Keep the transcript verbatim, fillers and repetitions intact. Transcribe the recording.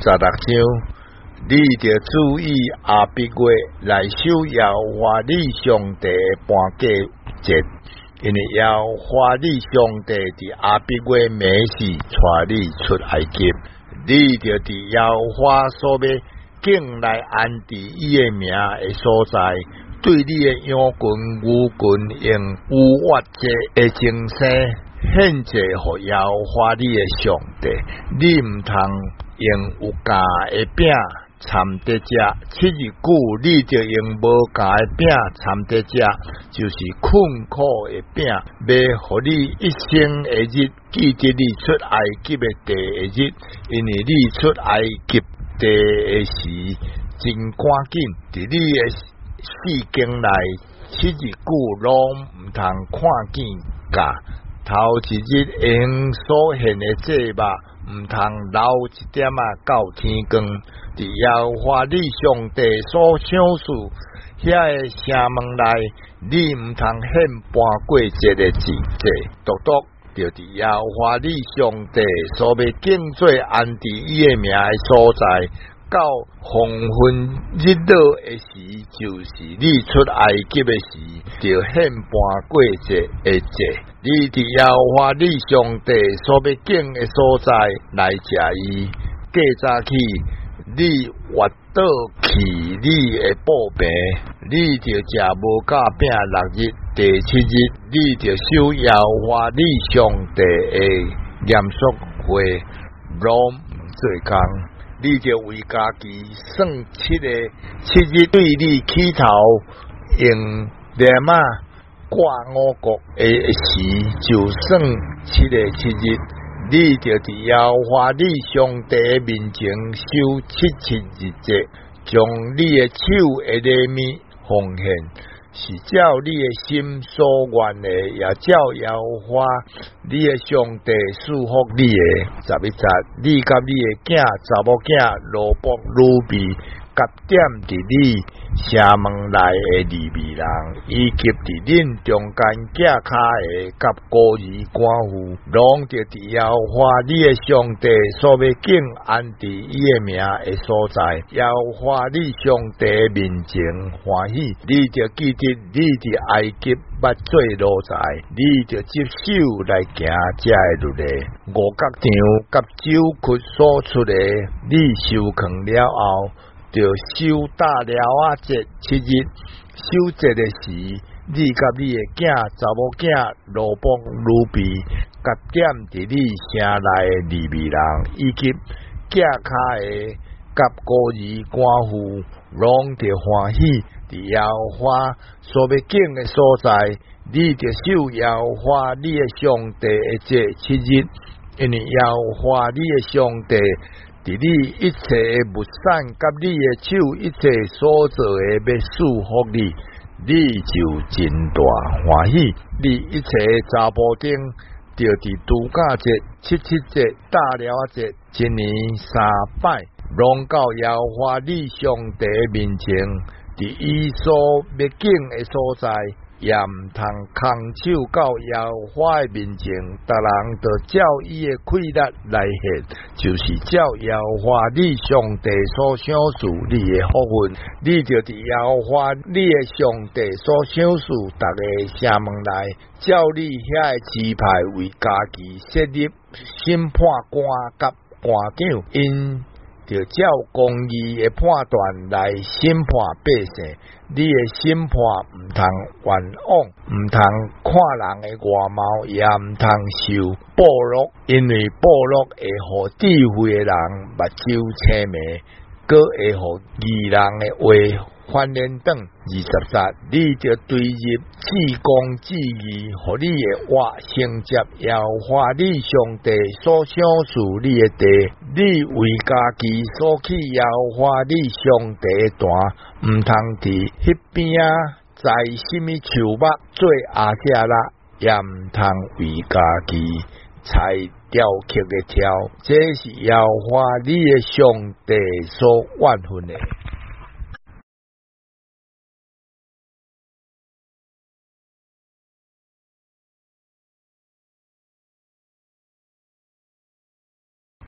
十六章，你着注意阿必月来守耶和华你上帝的搬家节，因为耶和华你上帝伫阿必月每时带你出埃及，你着伫耶和华所要敬来安置伊的名的所在，对你的羊群、牛群用有活节的精神献祭予耶和华你的上帝，你毋通用有价的饼掺得食，七日久你就用无价的饼掺得食，就是困苦的饼，要予你一生的日记得你出埃及的第一日，因为你出埃及地的时真赶紧，伫你的四境内七日久拢毋通看见假。头一日用所献的祭物，毋通留一点啊到天光。伫耶和华你上帝所赏赐遐个城门内，你毋通献搬过节的祭祭，独独着伫耶和华你上帝所要敬做安置伊的名的所在。到黄昏日落的时，就是你出埃及的时，就献搬过节的节。你伫耶和华你上帝所要敬的所在来食伊。过早起，你活倒去你的布棚，你就食无价饼六日。第七日，你就守耶和华你上帝的严肃会，拢毋做工。你就为家己算七个七日，对你起头用连啊挂五谷的时，就算七个七日。你就伫耶和华你上帝面前守七七日节，将你的手的礼物奉献，是照你的心所愿的，也照耶和华你的上帝赐福你的。十一节，你甲你的囝查某囝罗卜鲁比，甲点伫你城门内的利未人，以及伫恁中间架骹的甲孤儿寡妇，拢着伫耶和华你的上帝所要敬安置伊的名的所在，耶和华你上帝面前欢喜。你着记得你伫埃及捌做奴才，你着接受来行这的律例。五角场甲酒曲所出的，你收藏了后，就守大了啊节七日，守节的时，你甲你的囝查某囝罗卜鲁比，甲点伫你城内的利未人，以及架骹的甲孤儿寡妇，拢着欢喜。伫耶和华所要敬的所在，你着守耶和华你的上帝的节七日，因为耶和华你的上帝伫你一切的物产，甲你的手一切所做的，要祝福你，你就真大欢喜。你一切查甫丁，就伫度假节、七七节、大了节，一年三摆，拢到耶和华你上帝面前，伫伊所要敬的所在。也毋通空手到耶和华的面前，逐人就照伊的气力来献，就是照耶和华你上帝所赏赐你的福分。你就伫耶和华你的上帝所赏赐逐个城门内，照你遐的支派为家己设立审判官甲官长，因就照公义的判断来审判百姓。你的审判毋通冤枉，毋通看人的外貌，也毋通受报禄，因为报禄会互智慧的人目睭青迷，搁会互义人的话反连转。二十节，你就对入至公之义，互你的话承接耶和华你上帝所赏赐你的地，你为家己所起耶和华你上帝的坛，毋通伫迄边啊栽什么树木做阿舍拉，也毋通为家己采雕刻的条，这是耶和华你的上帝所怨恨的。